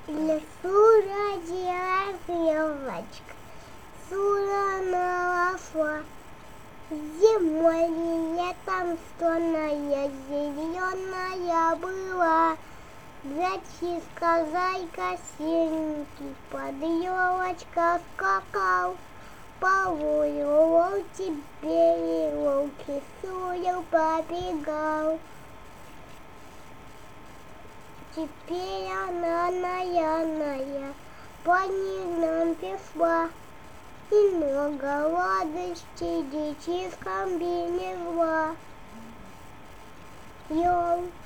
В лесу родилась елочка, сурана росла. Зимой и летом сонная, зеленая была. Зайчишка, зайка, серенький, под елочкой скакал. По волю волки бери, волки сую побегал. Теперь она наяная, по нежным пешла, и много радости детишкам принесла. Ёл.